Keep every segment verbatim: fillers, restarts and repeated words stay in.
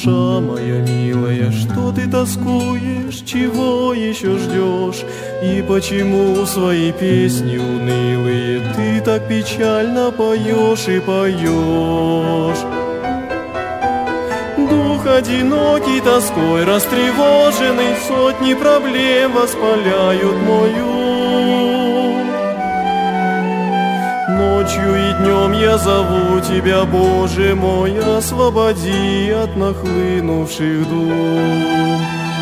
душа моя милая, что ты тоскуешь, чего еще ждешь? И почему свои песни унылые ты так печально поешь и поешь? Дух одинокий, тоской растревоженный, сотни проблем воспаляют мой ум. Ночью и днем я зову Тебя, Боже мой, освободи от нахлынувших дум.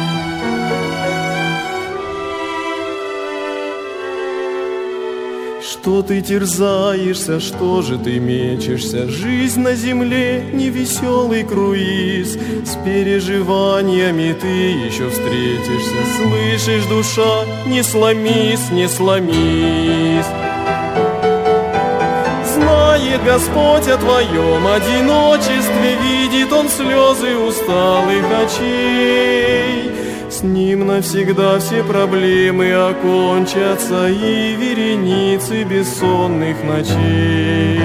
Что ты терзаешься, что же ты мечешься? Жизнь на земле — невеселый круиз. С переживаниями ты еще встретишься. Слышишь, душа, не сломись, не сломись. Знает Господь о твоем одиночестве, видит Он слезы усталых очей. С Ним навсегда все проблемы окончатся и вереницы бессонных ночей.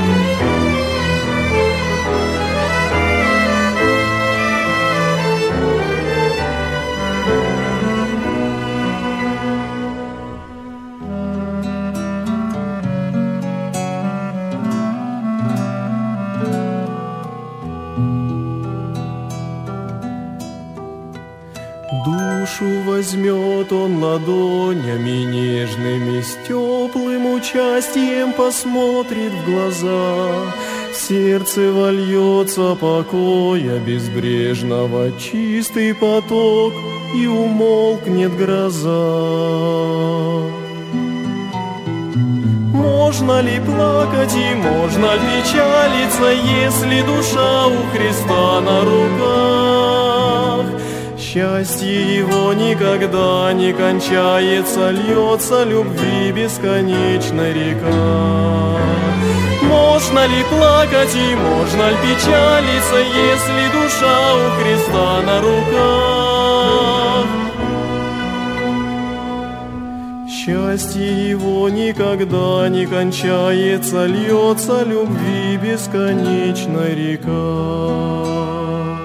Душу возьмет Он ладонями нежными, с теплым участием посмотрит в глаза. В сердце вольется покоя безбрежного чистый поток, и умолкнет гроза. Можно ли плакать и можно ли печалиться, если душа у Христа на руках? Счастье Его никогда не кончается, льется любви бесконечная река. Можно ли плакать и можно ли печалиться, если душа у Христа на руках? Счастье Его никогда не кончается, льется любви бесконечная река.